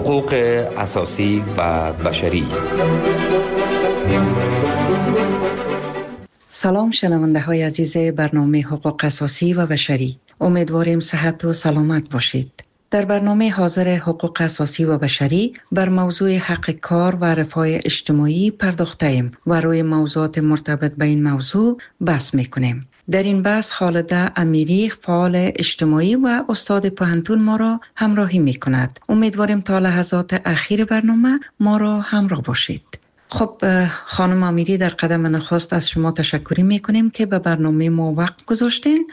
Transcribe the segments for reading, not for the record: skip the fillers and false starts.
حقوق اساسی و بشری. سلام شنونده های عزیز برنامه حقوق اساسی و بشری. امیدواریم صحت و سلامت باشید. در برنامه حاضر حقوق اساسی و بشری بر موضوع حق کار و رفاه اجتماعی پرداخته ایم و روی موضوعات مرتبط به این موضوع بحث میکنیم. در این بحث خالده امیری، فعال اجتماعی و استاد پوهنتون ما را همراهی میکند. امیدواریم تا لحظات اخیر برنامه ما را همراه باشید. خب خانم امیری، در قدم نخست از شما تشکری میکنیم که به برنامه ما وقت گذاشتین.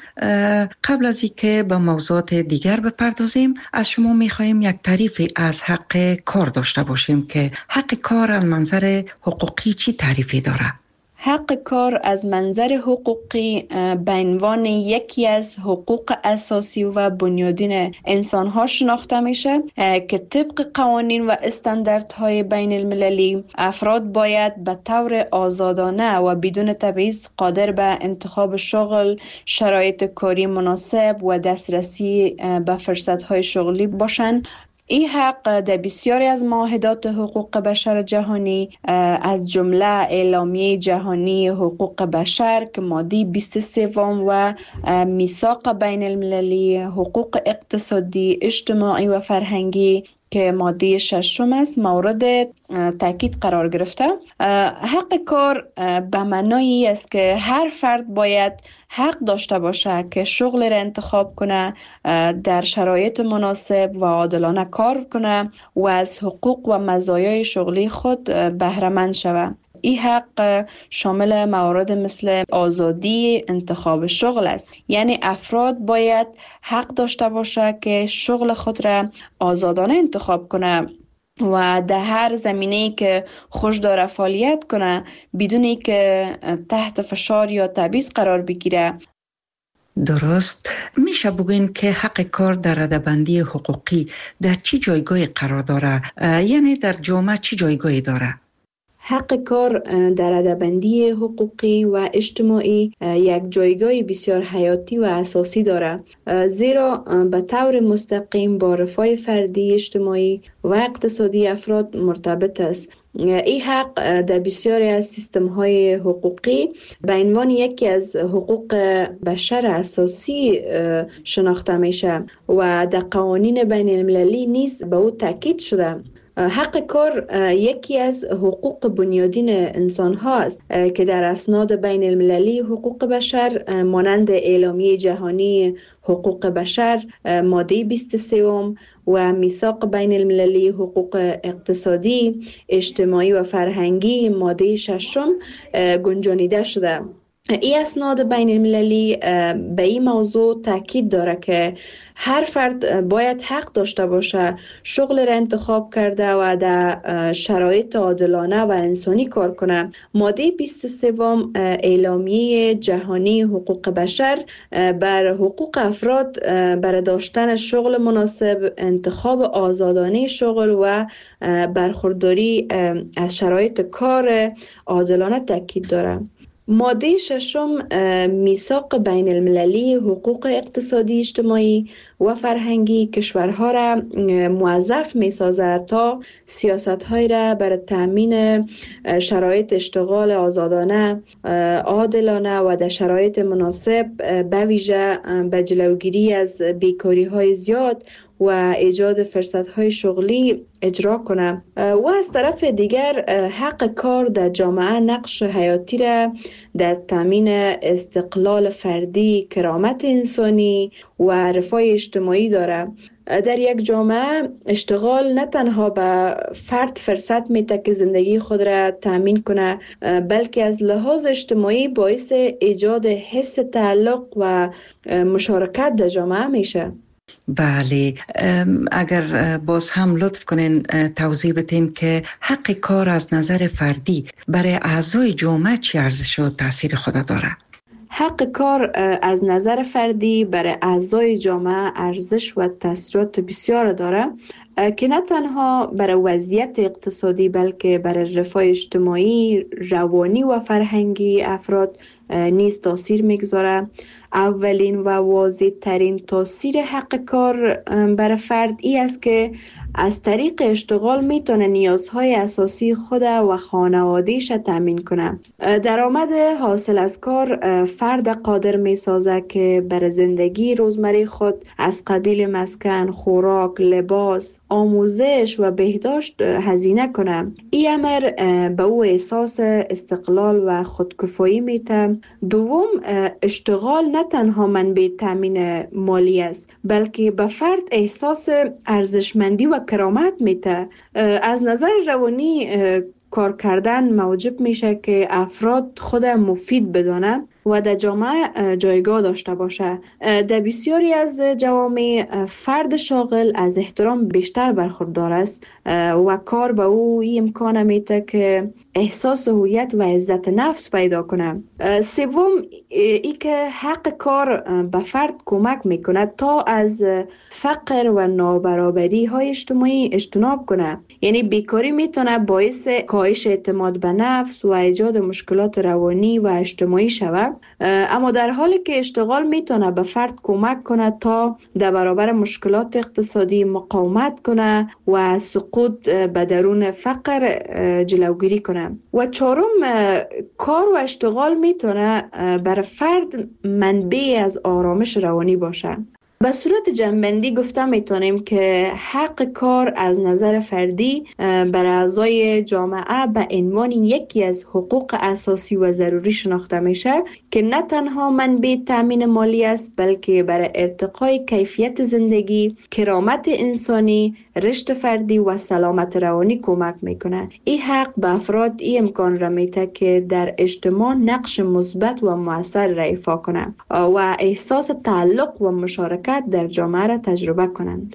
قبل از اینکه به موضوعات دیگر بپردازیم، از شما میخواهیم یک تعریفی از حق کار داشته باشیم که حق کار از منظر حقوقی چی تعریفی داره؟ حق کار از منظر حقوقی به عنوان یکی از حقوق اساسی و بنیادین انسان‌ها شناخته میشه که طبق قوانین و استانداردهای بین المللی افراد باید به طور آزادانه و بدون تبعیض قادر به انتخاب شغل، شرایط کاری مناسب و دسترسی به فرصت‌های شغلی باشند. این حق در بسیاری از معاهدات حقوق بشر جهانی از جمله اعلامیه جهانی حقوق بشر که ماده 23 و میثاق بین المللی حقوق اقتصادی، اجتماعی و فرهنگی که ماده 6 است مورد تاکید قرار گرفته. حق کار به معنای است که هر فرد باید حق داشته باشه که شغل را انتخاب کنه، در شرایط مناسب و عادلانه کار کنه و از حقوق و مزایای شغلی خود بهره مند شود. این حق شامل موارد مثل آزادی انتخاب شغل است، یعنی افراد باید حق داشته باشه که شغل خود را آزادانه انتخاب کنه و در هر زمینه‌ای که خوش داره فعالیت کنه بدون که تحت فشار یا تبعیض قرار بگیره. درست. میشه بگوین که حق کار در رده‌بندی حقوقی در چی جایگاهی قرار داره؟ یعنی در جامعه چی جایگاهی داره؟ حق کار در رده‌بندی حقوقی و اجتماعی یک جایگاه بسیار حیاتی و اساسی دارد، زیرا به طور مستقیم با رفاه فردی، اجتماعی و اقتصادی افراد مرتبط است. این حق در بسیاری از سیستم‌های حقوقی به عنوان یکی از حقوق بشر اساسی شناخته میشه و در قوانین بین المللی نیز به او تاکید شده. حق کار یکی از حقوق بنیادین انسان ها است که در اسناد بین المللی حقوق بشر مانند اعلامیه جهانی حقوق بشر ماده 23 و میثاق بین المللی حقوق اقتصادی، اجتماعی و فرهنگی ماده 6 گنجانیده شده. این اسناد بین المللی به این موضوع تاکید داره که هر فرد باید حق داشته باشه شغل را انتخاب کرده و در شرایط عادلانه و انسانی کار کنه. ماده 23 اعلامیه جهانی حقوق بشر بر حقوق افراد برای داشتن شغل مناسب، انتخاب آزادانه شغل و برخورداری از شرایط کار عادلانه تاکید داره. ماده 6 میثاق بین المللی حقوق اقتصادی، اجتماعی و فرهنگی کشورها را موظف می سازد تا سیاست‌های را برای تأمین شرایط اشتغال آزادانه، عادلانه و در شرایط مناسب به ویژه به جلوگیری از بیکاری‌های زیاد و ایجاد فرصت‌های شغلی اجرا کنه. و از طرف دیگر حق کار در جامعه نقش حیاتی را در تامین استقلال فردی، کرامت انسانی و رفاه اجتماعی داره. در یک جامعه اشتغال نه تنها به فرد فرصت میده که زندگی خود را تامین کنه، بلکه از لحاظ اجتماعی باعث ایجاد حس تعلق و مشارکت در جامعه میشه. بله، اگر باز هم لطف کنین توضیح بدین که حق کار از نظر فردی برای اعضای جامعه چه ارزش و تاثیر خود داره؟ حق کار از نظر فردی برای اعضای جامعه ارزش و تاثیرات بسیار داره که نه تنها برای وضعیت اقتصادی بلکه برای رفاه اجتماعی، روانی و فرهنگی افراد نیز تاثیر میگذاره. اولین و واضح ترین تاثیر حق کار بر فرد ای است که از طریق اشتغال میتونه نیازهای اساسی خود و خانوادهش تامین کنه. درآمد حاصل از کار فرد قادر میسازه که بر زندگی روزمره خود از قبیل مسکن، خوراک، لباس، آموزش و بهداشت هزینه کنه. این امر به او احساس استقلال و خودکفایی میده. دوم، اشتغال نه تنها منبع تامین مالی است، بلکه به فرد احساس ارزشمندی و کرامت میده. از نظر روانی کار کردن موجب میشه که افراد خود مفید بدانه و در جامعه جایگاه داشته باشه. در بسیاری از جوامع فرد شاغل از احترام بیشتر برخوردار است و کار به او این امکان میده که احساس هویت و عزت نفس پیدا کنه. سوم، ای که حق کار به فرد کمک میکنه تا از فقر و نابرابری های اجتماعی اجتناب کنه. یعنی بیکاری میتونه باعث کاهش اعتماد به نفس و ایجاد مشکلات روانی و اجتماعی شود، اما در حالی که اشتغال میتونه به فرد کمک کنه تا در برابر مشکلات اقتصادی مقاومت کنه و سقوط به درون فقر جلوگیری کنه. و چهارم، کار و اشتغال میتونه بر فرد منبع از آرامش روانی باشه. به صورت جمع‌بندی گفته میتونیم که حق کار از نظر فردی بر اعضای جامعه به عنوان یکی از حقوق اساسی و ضروری شناخته میشه که نه تنها منبع تامین مالی است، بلکه بر ارتقای کیفیت زندگی، کرامت انسانی، رشد فردی و سلامت روانی کمک میکنه. این حق به افراد این امکان را میده که در اجتماع نقش مثبت و مؤثر را ایفا کنند و احساس تعلق و مشارکت در جامعه را تجربه کنند.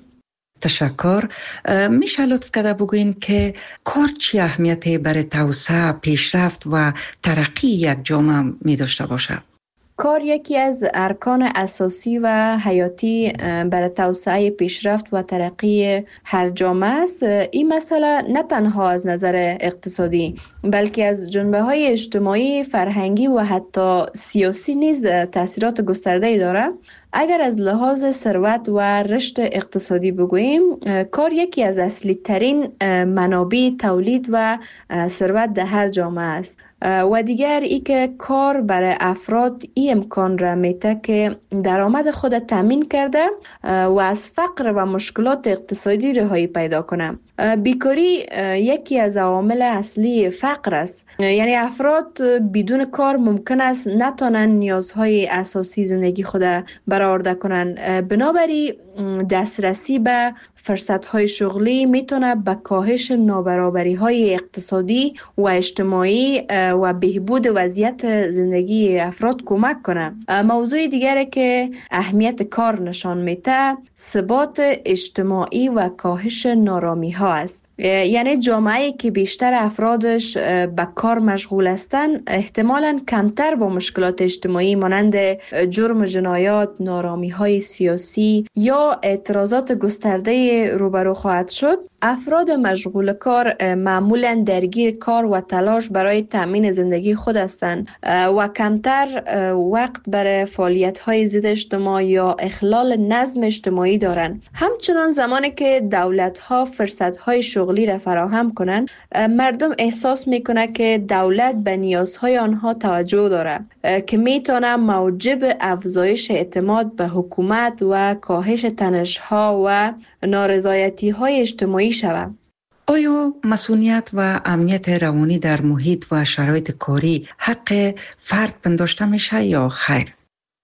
تشکر. میشه لطف کرده بگوین که کار چی اهمیتی برای توسعه، پیشرفت و ترقی یک جامعه می داشته باشه؟ کار یکی از ارکان اساسی و حیاتی برای توسعه، پیشرفت و ترقی هر جامعه است. این مسئله نه تنها از نظر اقتصادی بلکه از جنبه‌های اجتماعی، فرهنگی و حتی سیاسی نیز تأثیرات گسترده‌ای دارد. اگر از لحاظ ثروت و رشد اقتصادی بگوییم، کار یکی از اصلی ترین منابع تولید و ثروت در هر جامعه است. و دیگر ای که کار برای افراد این امکان را میده که درآمد خود تامین کرده و از فقر و مشکلات اقتصادی رهایی پیدا کنه. بیکاری یکی از عوامل اصلی فقر است. یعنی افراد بدون کار ممکن است نتوانند نیازهای اساسی زندگی خود برآورده کنند. بنابراین دسترسی به فرصت‌های شغلی میتونه به کاهش نابرابری‌های اقتصادی و اجتماعی و بهبود وضعیت زندگی افراد کمک کنه. موضوع دیگری که اهمیت کار نشان میده، ثبات اجتماعی و کاهش نارامی‌ها است. یعنی جامعه‌ای که بیشتر افرادش به کار مشغول هستند احتمالاً کمتر با مشکلات اجتماعی مانند جرم و جنایات، نارامی‌های سیاسی یا اعتراضات گسترده روبرو خواهد شد. افراد مشغول کار معمولاً درگیر کار و تلاش برای تامین زندگی خود هستند و کمتر وقت برای فعالیت‌های ضد اجتماع یا اخلال نظم اجتماعی دارند. همچنان زمانی که دولت‌ها فرصت‌های شغلی را فراهم کنند، مردم احساس می‌کنند که دولت به نیازهای آنها توجه دارد که می‌تواند موجب افزایش اعتماد به حکومت و کاهش تنش‌ها و نارضایتی‌های اجتماعی شود. آیا مسئولیت و امنیت روانی در محیط و شرایط کاری حق فرد پنداشته میشه یا خیر؟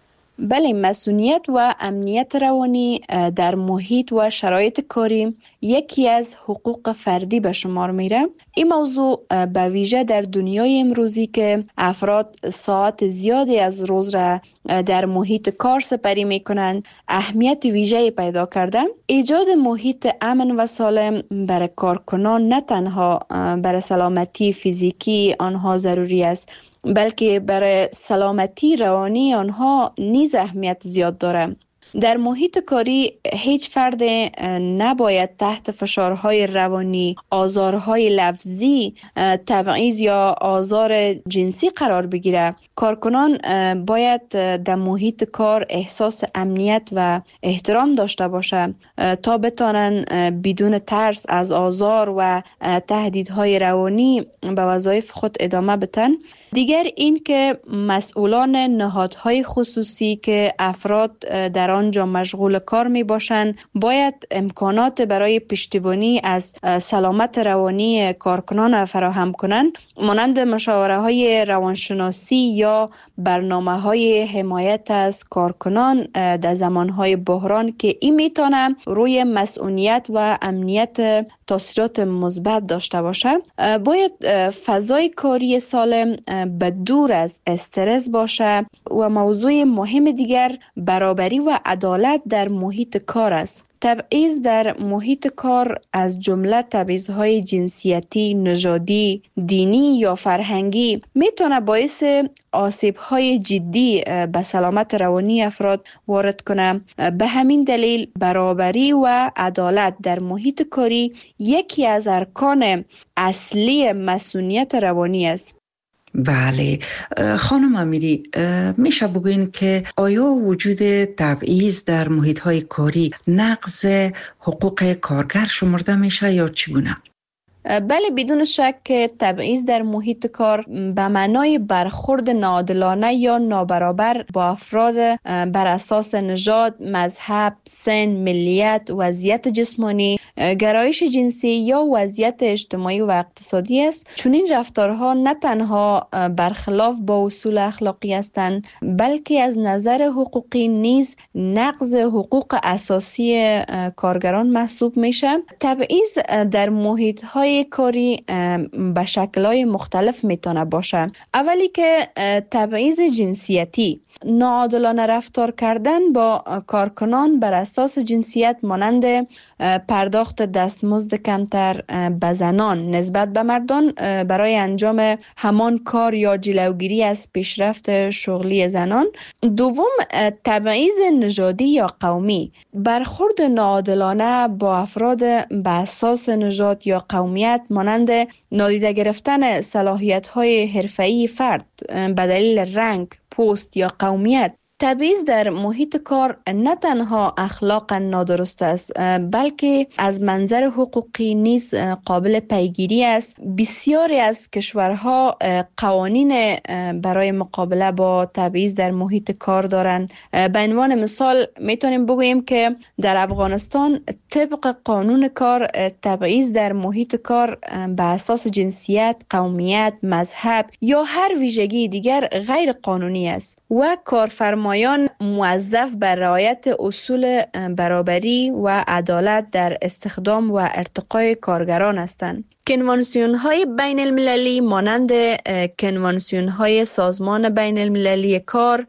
بله، مسئولیت و امنیت روانی در محیط و شرایط کاری یکی از حقوق فردی به شمار میره. این موضوع به ویژه در دنیای امروزی که افراد ساعت زیادی از روز را در محیط کار سپری میکنند اهمیت ویژه‌ای پیدا کرده. ایجاد محیط امن و سالم برای کارکنان نه تنها برای سلامتی فیزیکی آنها ضروری است، بلکه برای سلامتی روانی آنها نیز اهمیت زیاد دارد. در محیط کاری هیچ فرد نباید تحت فشارهای روانی، آزارهای لفظی، تبعیض یا آزار جنسی قرار بگیره. کارکنان باید در محیط کار احساس امنیت و احترام داشته باشند تا بتانن بدون ترس از آزار و تهدیدهای روانی به وظایف خود ادامه بدن. دیگر این که مسئولان نهادهای خصوصی که افراد در آنجا مشغول کار می باشند باید امکانات برای پشتیبانی از سلامت روانی کارکنان فراهم کنند، مانند مشاوره های روانشناسی یا برنامه های حمایت از کارکنان در زمان های بحران که این میتونه روی مسئولیت و امنیت تاثیرات مثبت داشته باشه. باید فضای کاری سالم به دور از استرس باشه و موضوع مهم دیگر برابری و عدالت در محیط کار است. تبعیض در محیط کار از جمله تبعیض‌های جنسیتی، نژادی، دینی یا فرهنگی میتونه باعث آسیب‌های جدی به سلامت روانی افراد وارد کنه. به همین دلیل برابری و عدالت در محیط کاری یکی از ارکان اصلی مسئولیت روانی است. بله خانم امیری، میشه بگوین که آیا وجود تبعیض در محیط‌های کاری نقض حقوق کارگر شمرده میشه یا چگونه؟ بله، بدون شک تبعیض در محیط کار به معنای برخورد ناعادلانه یا نابرابر با افراد بر اساس نژاد، مذهب، سن، ملیت، وضعیت جسمانی، گرایش جنسی یا وضعیت اجتماعی و اقتصادی است. چون این رفتارها نه تنها برخلاف با اصول اخلاقی هستند، بلکه از نظر حقوقی نیز نقض حقوق اساسی کارگران محسوب میشه. تبعیض در محیط‌های کاری به شکل‌های مختلف میتونه باشه. اولی که تبعیض جنسیتی، ناعادلانه رفتار کردن با کارکنان بر اساس جنسیت، مانند پرداخت دستمزد کمتر به زنان نسبت به مردان برای انجام همان کار یا جلوگیری از پیشرفت شغلی زنان. دوم، تبعیض نژادی یا قومی، برخورد ناعادلانه با افراد به اساس نژاد یا قومیت، مانند نادیده گرفتن صلاحیت‌های حرفه‌ای فرد به دلیل رنگ، پوست یا قومیت. تبعیض در محیط کار نه تنها اخلاقا نادرست است، بلکه از منظر حقوقی نیز قابل پیگیری است. بسیاری از کشورها قوانین برای مقابله با تبعیض در محیط کار دارند. به عنوان مثال میتونیم بگوییم که در افغانستان طبق قانون کار تبعیض در محیط کار به اساس جنسیت، قومیت، مذهب یا هر ویژگی دیگر غیر قانونی است و کارفرمایان موظف بر رعایت اصول برابری و عدالت در استخدام و ارتقای کارگران هستند. کنوانسیون‌های بین المللی مانند کنوانسیون‌های سازمان بین المللی کار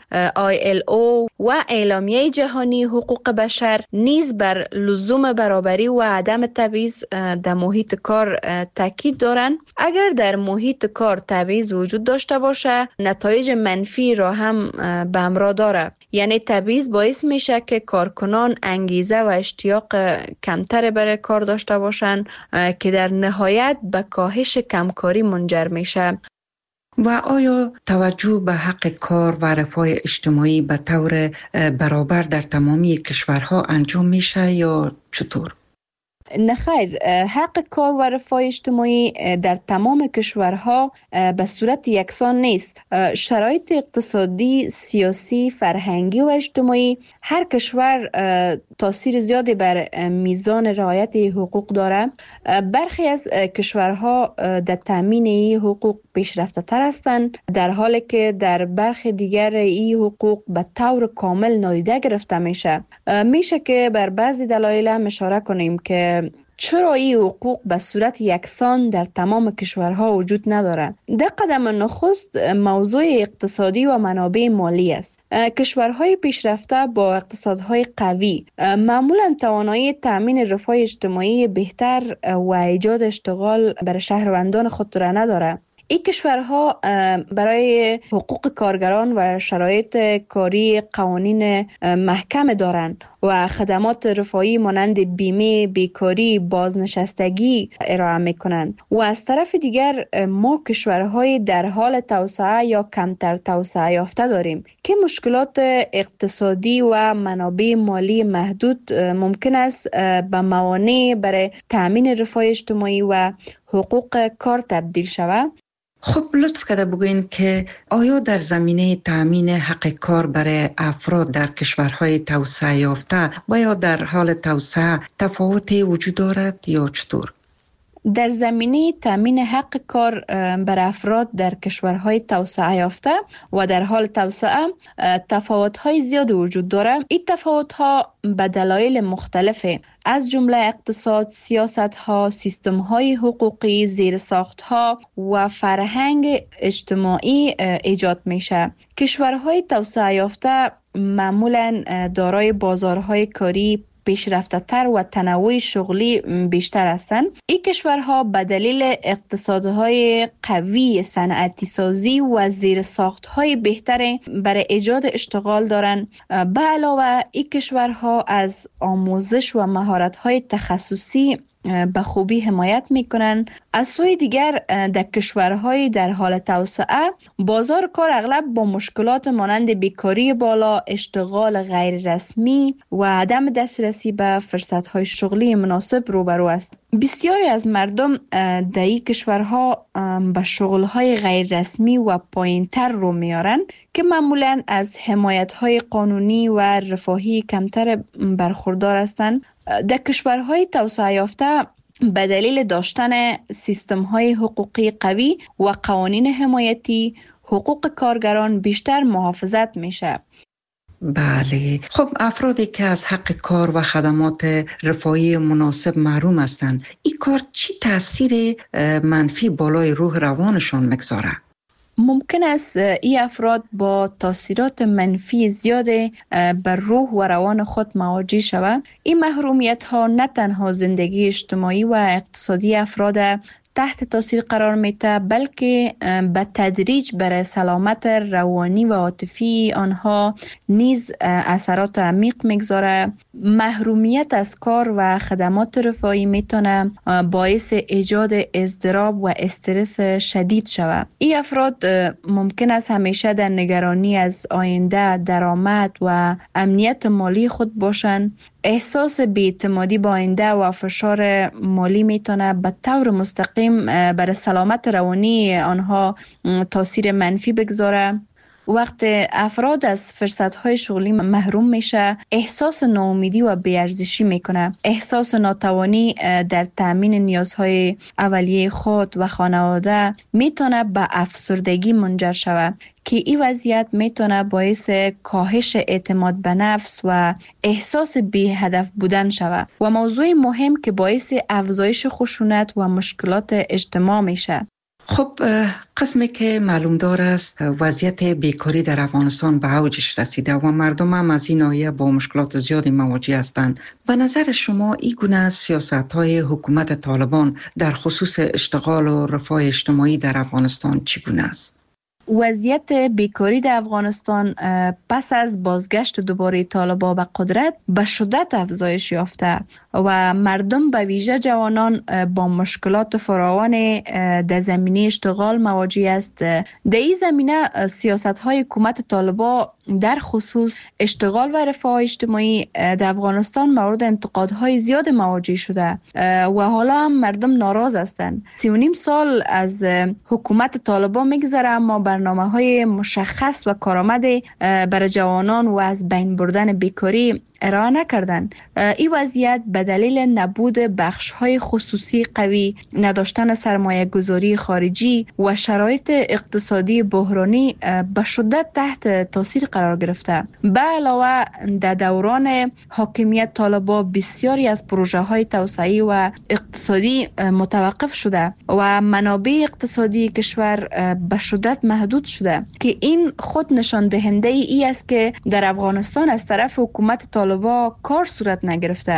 ILO و اعلامیه جهانی حقوق بشر نیز بر لزوم برابری و عدم تبعیض در محیط کار تاکید دارند. اگر در محیط کار تبعیض وجود داشته باشه، نتایج منفی را هم به همراه داره. یعنی تبعیض باعث میشه که کارکنان انگیزه و اشتیاق کمتر برای کار داشته باشند که در نهایت به کاهش کمکاری منجر میشه. و آیا توجه به حق کار و رفاه اجتماعی به طور برابر در تمامی کشورها انجام میشه یا چطور؟ نه خیر، حق کار و رفاه اجتماعی در تمام کشورها به صورت یکسان نیست. شرایط اقتصادی، سیاسی، فرهنگی و اجتماعی هر کشور تاثیر زیادی بر میزان رعایت حقوق داره. برخی از کشورها در تامین این حقوق پیشرفته تر هستند، در حالی که در برخی دیگر این حقوق به طور کامل نادیده گرفته میشه. میشه که بر بعضی دلایل اشاره کنیم که چرا این حقوق به صورت یکسان در تمام کشورها وجود نداره. در قدم نخست موضوع اقتصادی و منابع مالی است. کشورهای پیشرفته با اقتصادهای قوی معمولا توانایی تامین رفاه اجتماعی بهتر و ایجاد اشتغال برای شهروندان خود را نداره. این کشورها برای حقوق کارگران و شرایط کاری قوانین محکم دارند و خدمات رفاهی مانند بیمه، بیکاری، بازنشستگی ارائه میکنند. و از طرف دیگر ما کشورهای در حال توسعه یا کمتر توسعه یافته داریم که مشکلات اقتصادی و منابع مالی محدود ممکن است به موانع برای تأمین رفاه اجتماعی و حقوق کار تبدیل شود. خب لطف کرده بگوین که آیا در زمینه تأمین حق کار برای افراد در کشورهای توسعه یافته و یا در حال توسعه تفاوتی وجود دارد یا چطور؟ در زمینه تامین حق کار بر افراد در کشورهای توسعه یافته و در حال توسعه تفاوت‌های زیاد وجود دارد. این تفاوت‌ها به دلایل مختلفه، از جمله اقتصاد، سیاست‌ها، سیستم‌های حقوقی، زیرساخت‌ها و فرهنگ اجتماعی ایجاد میشه. کشورهای توسعه یافته معمولاً دارای بازارهای کاری پیشرفته تر و تنوع شغلی بیشتر هستند. این کشورها به دلیل اقتصادهای قوی، صنعتی سازی و زیرساختهای بهتر برای ایجاد اشتغال دارند. به علاوه این کشورها از آموزش و مهارت‌های تخصصی به خوبی حمایت میکنند. از سوی دیگر در کشورهای در حال توسعه بازار کار اغلب با مشکلات مانند بیکاری بالا، اشتغال غیر رسمی و عدم دسترسی به فرصت‌های شغلی مناسب روبرو است. بسیاری از مردم در این کشورها به شغل‌های غیر رسمی و پایین‌تر رو میارن که معمولاً از حمایت‌های قانونی و رفاهی کمتر برخوردار هستند. در کشورهای توسعه یافته به دلیل داشتن سیستم‌های حقوقی قوی و قوانین حمایتی، حقوق کارگران بیشتر محافظت میشه. بله، خب افرادی که از حق کار و خدمات رفاهی مناسب محروم هستند، این کار چی تاثیر منفی بالای روح روانشان میگذاره؟ ممکن است این افراد با تاثیرات منفی زیاد بر روح و روان خود مواجه شوند. این محرومیت ها نه تنها زندگی اجتماعی و اقتصادی افراد تحت تاثیر قرار میده، بلکه به تدریج بر سلامت روانی و عاطفی آنها نیز اثرات عمیق میگذاره. محرومیت از کار و خدمات رفاهی میتونه باعث ایجاد اضطراب و استرس شدید شود. این افراد ممکن است همیشه در نگرانی از آینده، درآمد و امنیت مالی خود باشند. احساس بی‌اعتمادی با آینده و فشار مالی میتونه به طور مستقیم بر سلامت روانی آنها تاثیر منفی بگذاره. وقت افراد از فرصت‌های شغلی محروم میشه، احساس ناامیدی و بی‌ارزشی میکنه. احساس ناتوانی در تامین نیازهای اولیه خود و خانواده میتونه به افسردگی منجر شود که این وضعیت میتونه باعث کاهش اعتماد به نفس و احساس بی هدف بودن شود و موضوع مهم که باعث افزایش خشونت و مشکلات اجتماع میشه. خب قسمی که معلوم دار است وضعیت بیکاری در افغانستان به اوجش رسیده و مردم هم از این ناحیه با مشکلات زیادی مواجه هستند. به نظر شما این گونه سیاست‌های حکومت طالبان در خصوص اشتغال و رفاه اجتماعی در افغانستان چگونه است؟ وضعیت بیکاری در افغانستان پس از بازگشت دوباره طالبان به قدرت به شدت افزایش یافته و مردم به ویژه جوانان با مشکلات فراوان در زمینه اشتغال مواجه است. در این زمینه سیاست‌های حکومت طالبان در خصوص اشتغال و رفاه اجتماعی در افغانستان مورد انتقادهای زیاد مواجه شده و حالا هم مردم ناراض هستند. 3.5 سال از حکومت طالبان میگذره اما برنامه‌های مشخص و کارآمد برای جوانان و از بین بردن بیکاری ارائه نکردند. این وضعیت به دلیل نبود بخش‌های خصوصی قوی، نداشتن سرمایه گذاری خارجی و شرایط اقتصادی بحرانی به شدت تحت تاثیر قرار گرفته. به علاوه در دوران حاکمیت طالبان بسیاری از پروژه‌های توسعه‌ای و اقتصادی متوقف شده و منابع اقتصادی کشور به شدت محدود شده که این خود نشان دهنده ای است که در افغانستان از طرف حکومت طالبان کار صورت نگرفته.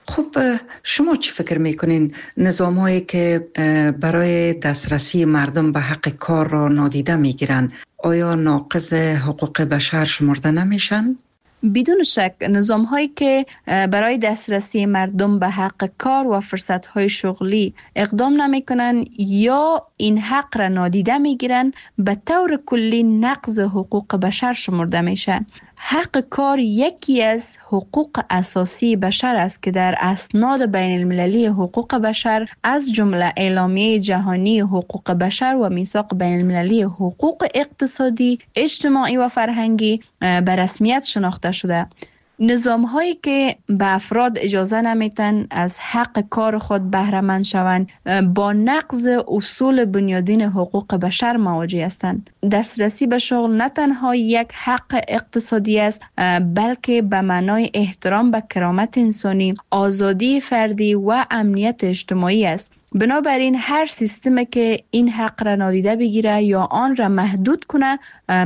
خب شما چی فکر میکنین نظام هایی که برای دسترسی مردم به حق کار را نادیده میگیرن آیا ناقض حقوق بشر شمرده نمیشن؟ بدون شک نظام هایی که برای دسترسی مردم به حق کار و فرصت های شغلی اقدام نمی کنن یا این حق را نادیده می گیرن به طور کلی نقض حقوق بشر شمرده میشن. حق کار یکی از حقوق اساسی بشر است که در اسناد بین المللی حقوق بشر از جمله اعلامیه جهانی حقوق بشر و میثاق بین المللی حقوق اقتصادی، اجتماعی و فرهنگی به رسمیت شناخته شده. نظام هایی که به افراد اجازه نمیتن از حق کار خود بهره مند شوند با نقض اصول بنیادین حقوق بشر مواجه هستند. دسترسی به شغل نه تنها یک حق اقتصادی است بلکه به معنای احترام به کرامت انسانی، آزادی فردی و امنیت اجتماعی است. بنابراین هر سیستمی که این حق را نادیده بگیره یا آن را محدود کنه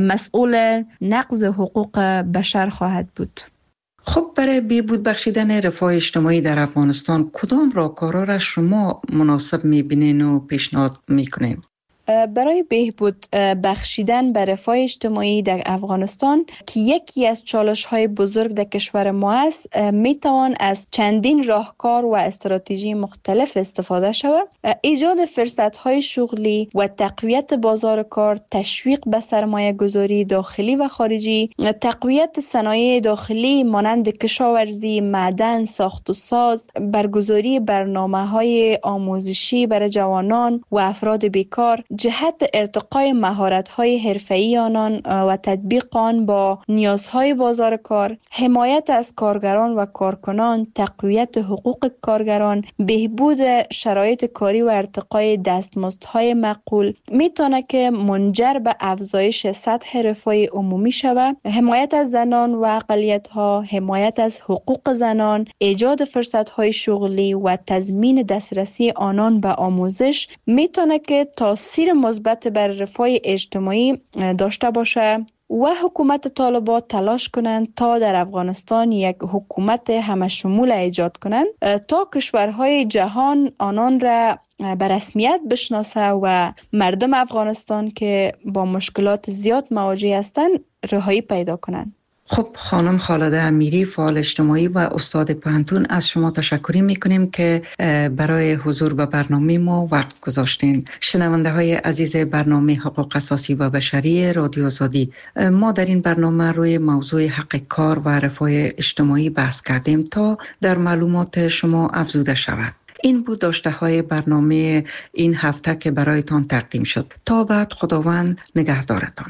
مسئول نقض حقوق بشر خواهد بود. خب برای بهبود بخشیدن رفاه اجتماعی در افغانستان کدام راهکارها را شما مناسب می‌بینین و پیشنهاد می‌کنین؟ برای بهبود بخشیدن به رفاه اجتماعی در افغانستان که یکی از چالش‌های بزرگ در کشور ما است، میتوان از چندین راهکار و استراتژی مختلف استفاده شود. ایجاد فرصت‌های شغلی و تقویت بازار کار، تشویق به سرمایه گذاری داخلی و خارجی، تقویت صنایع داخلی مانند کشاورزی، معدن، ساخت و ساز، برگزاری برنامه‌های آموزشی برای جوانان و افراد بیکار، جهت ارتقای مهارت‌های حرفه‌ای آنان و تطبیق آن با نیازهای بازار کار، حمایت از کارگران و کارکنان، تقویت حقوق کارگران، بهبود شرایط کاری و ارتقای دستمزدهای معقول میتونه که منجر به افزایش سطح رفاه عمومی شود. حمایت از زنان و اقلیت‌ها، حمایت از حقوق زنان، ایجاد فرصت‌های شغلی و تضمین دسترسی آنان به آموزش میتونه که تاثیر مثبت بر رفاه اجتماعی داشته باشه و حکومت طالبان تلاش کنند تا در افغانستان یک حکومت همه شمول ایجاد کنند تا کشورهای جهان آنان را به رسمیت بشناسه و مردم افغانستان که با مشکلات زیاد مواجه هستند رهایی پیدا کنند. خب خانم خالده امیری، فعال اجتماعی و استاد پوهنتون، از شما تشکر میکنیم که برای حضور به برنامه ما وقت گذاشتین. شنونده های عزیز برنامه حقوق اساسی و بشری رادیو آزادی، ما در این برنامه روی موضوع حق کار و رفاه اجتماعی بحث کردیم تا در معلومات شما افزوده شود. این بود داشته های برنامه این هفته که برایتان تقدیم شد. تا بعد، خداوند نگهدارتان.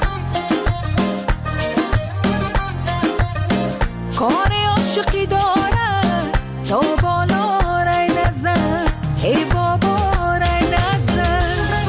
کار عاشقی داره تو بالا رای نزن ای بابا رای نزن.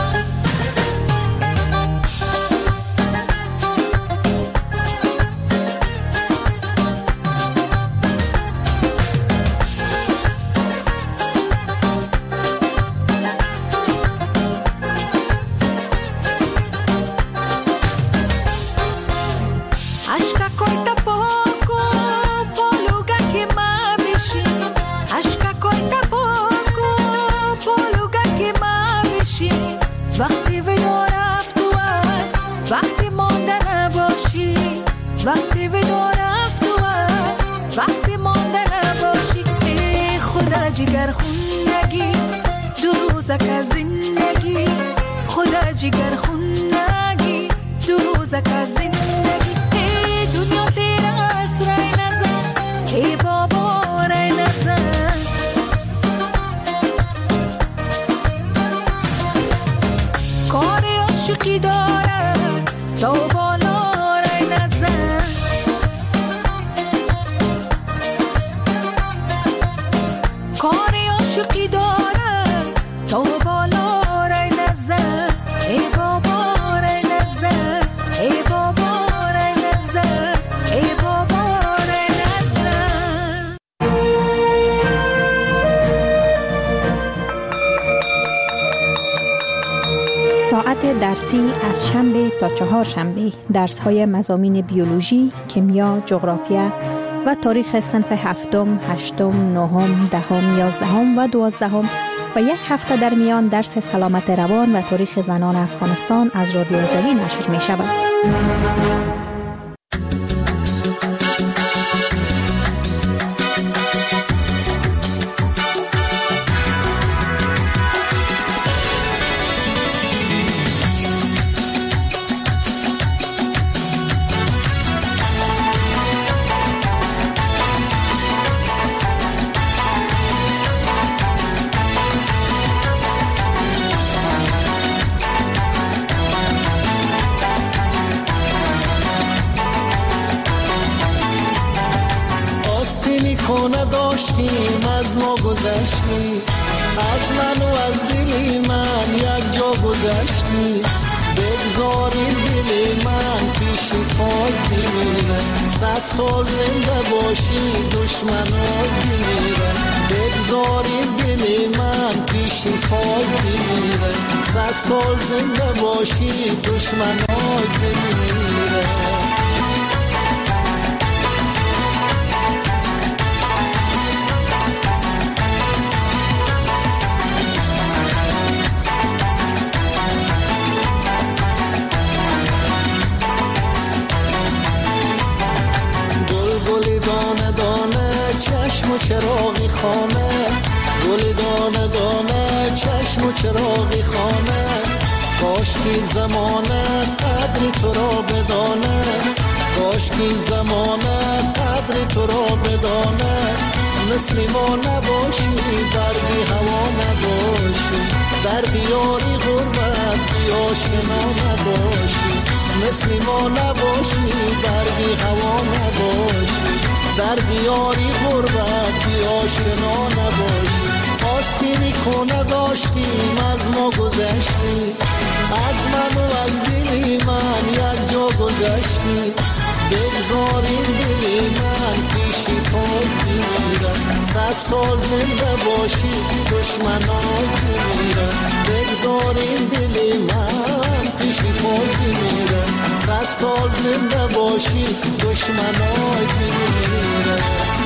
وقتی ودا رفت و از وقتی مانده نباشی، وقتی ودا رفت و از وقتی مانده نباشی. ای خدا جگر خونگی دو روزک از زندگی، خدا جگر خونگی دو روزک از زندگی. ای دنیا تیر است رای نزن ای بابا رای نزن. کار عاشقی داره تو بالا رای نزن. کار عاشقی داره تو بالا رای نزن ای بابا رای نزن ای بابا رای نزن ای بابا رای نزن. ساعت درسی از شنبه تا چهارشنبه درس‌های مضامین بیولوژی، کیمیا، جغرافیا و تاریخ صنف هفتم، هشتم، نهم، دهم، یازدهم و دوازدهم و یک هفته در میان درس سلامت روان و تاریخ زنان افغانستان از رادیو آزادی نشر می شود. خونه داشتیم از ما گذشتی، از من و از دلی من یک جا گذشتی. بگذاری دلی من پیشی پاک بمیره، 100 سال زنده باشی دشمنات بمیره. بگذاری دلی من پیشی پاک بمیره، 100 سال زنده باشی دشمنات بمیره. دانه دانه چشم و چراغی خانه، گل دانه دانه چشم و چراغی خانه. کاش که زمانه قدر تو را بدانه، کاش که زمانه قدر تو را بدانه. مثل ما نباشی برگی هوا نباشی، در دیاری غربت بی آشنا نباشی. مثل ما نباشی برگی هوا نباشی، در دیاری غربت بی آشنا نباشی. آستینی کنه داشتیم از ما گذشتی، از من و از دلی من یک جا گذشتی. بگذاریم دلی من پیشی پاک بمیره، 100 سال زنده باشی دشمنات بمیره. بگذاریم دلی من پیشی پاک بمیره، 100 سال زنده باشی دشمنات بمیره.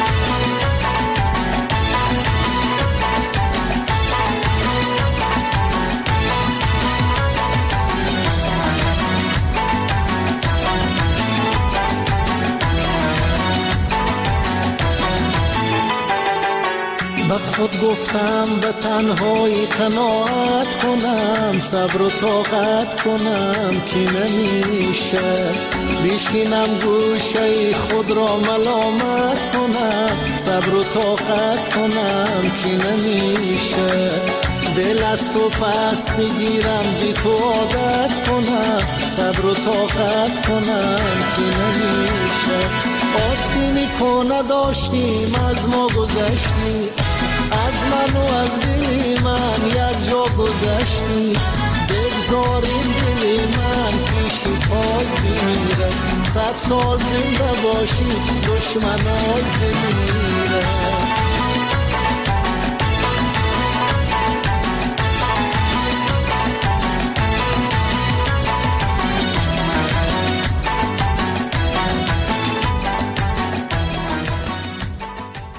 به خود گفتم به تنهایی قناعت کنم، صبر و طاقت کنم که نمیشه. بشینم گوشه خود را ملامت کنم، صبر و طاقت کنم که نمیشه. دل از تو پس میگیرم بی تو عادت کنم صبر و طاقت کنم که نمیشه آستی میکنه داشتیم از ما گذشتی از من و از دلی من یک جا گذشتی بگذاریم دلی من پیشی پای بمیره 100 سال زنده باشی دشمنای بمیره